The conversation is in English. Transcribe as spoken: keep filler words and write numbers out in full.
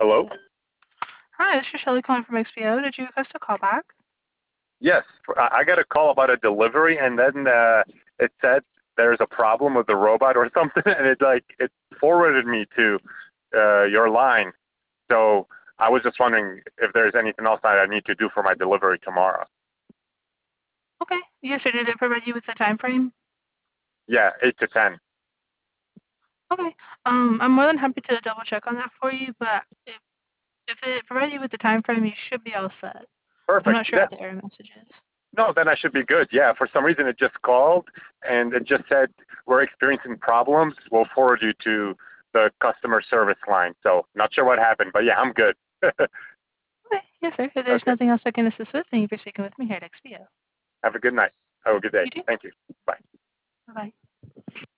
Hello? Hi, this is Shelly calling from X P O. Did you request a call back? Yes, I I got a call about a delivery, and then uh, it said there's a problem with the robot or something, and it like it forwarded me to uh, your line. So I was just wondering if there's anything else that I need to do for my delivery tomorrow. Okay. Yes, sir. Did it provide you with the time frame? Yeah, eight to ten. Okay. Um, I'm more than happy to double check on that for you, but if if it provided you with the time frame, you should be all set. I'm Perfect. not sure Yeah. what the error message is. No, then I should be good. Yeah. For some reason, it just called, and it just said we're experiencing problems. We'll forward you to the customer service line. So not sure what happened, but yeah, I'm good. Okay. Yes, sir. If there's Okay. nothing else I can assist with, thank you for speaking with me here at X P O. Have a good night. Have a good day. You too. Thank you. Bye. Bye bye.